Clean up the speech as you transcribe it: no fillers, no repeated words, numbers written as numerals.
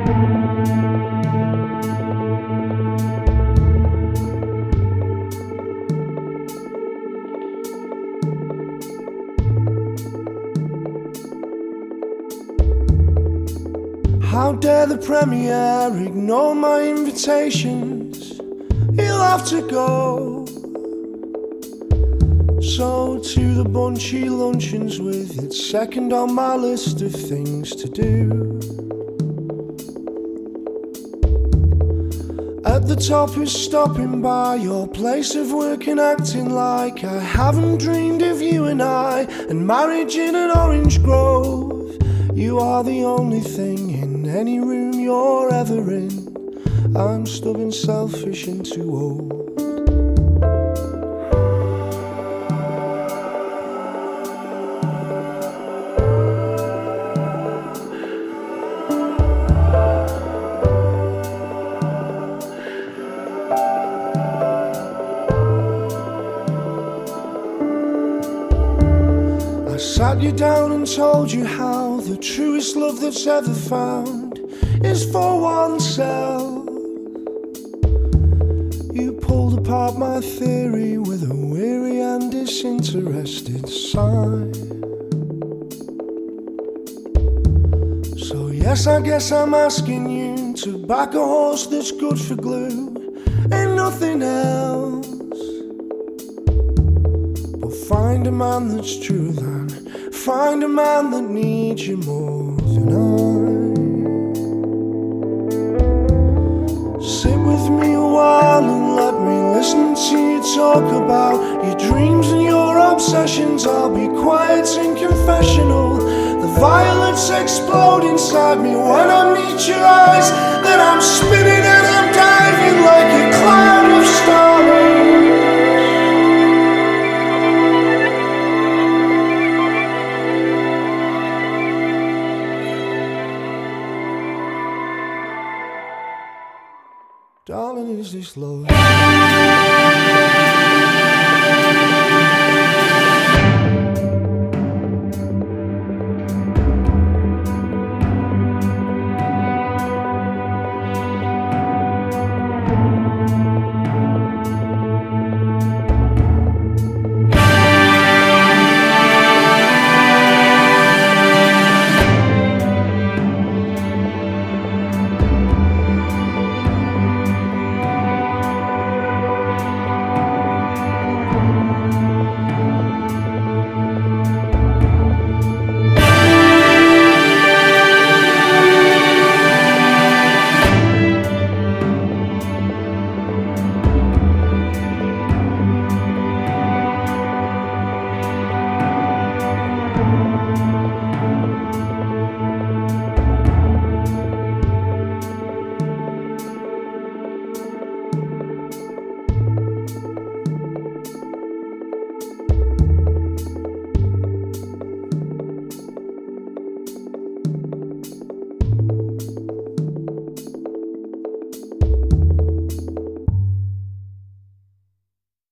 How dare the Premier ignore my invitations? He'll have to go. So to the Bunchy luncheons with it's second on my list of things to do. At the top is stopping by your place of work and acting like I haven't dreamed of you and I, and marriage in an orange grove. You are the only thing in any room you're ever in. I'm stubborn, selfish and too old. I sat you down and told you how the truest love that's ever found is for oneself. You pulled apart my theory with a weary and disinterested sigh. So yes, I guess I'm asking you to back a horse that's good for glue and nothing else. But find a man that's true then, find a man that needs you more than I. Sit with me a while and let me listen to you talk about your dreams and your obsessions. I'll be quiet and confessional. The violets explode inside me when I meet your eyes. Then I'm spinning and I'm diving like a cloud of stars. Darling, is this love?